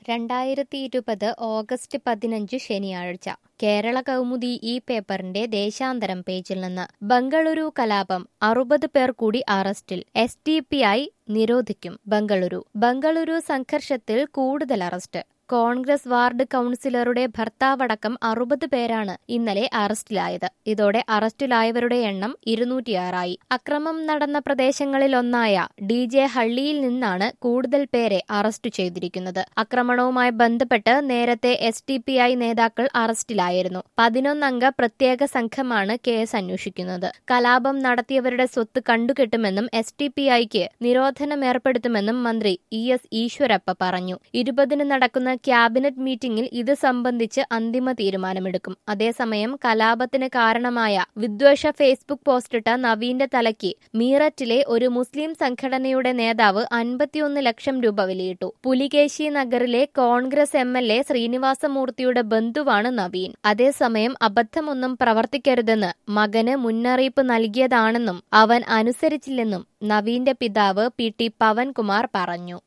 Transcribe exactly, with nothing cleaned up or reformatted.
രണ്ടായിരത്തി ഇരുപത് ഓഗസ്റ്റ് പതിനഞ്ച് ശനിയാഴ്ച കേരള കൗമുദി ഈ പേപ്പറിന്റെ ദേശാന്തരം പേജിൽ നിന്ന് ബംഗളൂരു കലാപം അറുപത് പേർ കൂടി അറസ്റ്റിൽ എസ് ഡി പി ഐ നിരോധിക്കും ബംഗളൂരു ബംഗളൂരു സംഘർഷത്തിൽ കൂടുതൽ അറസ്റ്റ് കോൺഗ്രസ് വാർഡ് കൌൺസിലറുടെ ഭർത്താവടക്കം അറുപത് പേരാണ് ഇന്നലെ അറസ്റ്റിലായത്. ഇതോടെ അറസ്റ്റിലായവരുടെ എണ്ണം ഇരുന്നൂറ്റിയാറായി. അക്രമം നടന്ന പ്രദേശങ്ങളിലൊന്നായ ഡി ജെ ഹള്ളിയിൽ നിന്നാണ് കൂടുതൽ പേരെ അറസ്റ്റ് ചെയ്തിരിക്കുന്നത്. ആക്രമണവുമായി ബന്ധപ്പെട്ട് നേരത്തെ എസ് ഡി പി ഐ നേതാക്കൾ അറസ്റ്റിലായിരുന്നു. പതിനൊന്നംഗ പ്രത്യേക സംഘമാണ് കേസ് അന്വേഷിക്കുന്നത്. കലാപം നടത്തിയവരുടെ സ്വത്ത് കണ്ടുകെട്ടുമെന്നും എസ് ഡി പി ഐക്ക് നിരോധനം ഏർപ്പെടുത്തുമെന്നും മന്ത്രി ഇ എസ് ഈശ്വരപ്പ പറഞ്ഞു. ഇരുപതിന് നടക്കുന്ന ക്യാബിനറ്റ് മീറ്റിംഗിൽ ഇത് സംബന്ധിച്ച് അന്തിമ തീരുമാനമെടുക്കും. അതേസമയം കലാപത്തിന് കാരണമായ വിദ്വേഷ ഫേസ്ബുക്ക് പോസ്റ്റിട്ട നവീന്റെ തലയ്ക്ക് മീററ്റിലെ ഒരു മുസ്ലിം സംഘടനയുടെ നേതാവ് അൻപത്തിയൊന്ന് ലക്ഷം രൂപ വിലയിട്ടു. പുലികേശി നഗറിലെ കോൺഗ്രസ് എം എൽ എ ശ്രീനിവാസമൂർത്തിയുടെ ബന്ധുവാണ് നവീൻ. അതേസമയം അബദ്ധമൊന്നും പ്രവർത്തിക്കരുതെന്ന് മകന് മുന്നറിയിപ്പ് നൽകിയതാണെന്നും അവൻ അനുസരിച്ചില്ലെന്നും നവീന്റെ പിതാവ് പി ടി പവൻകുമാർ പറഞ്ഞു.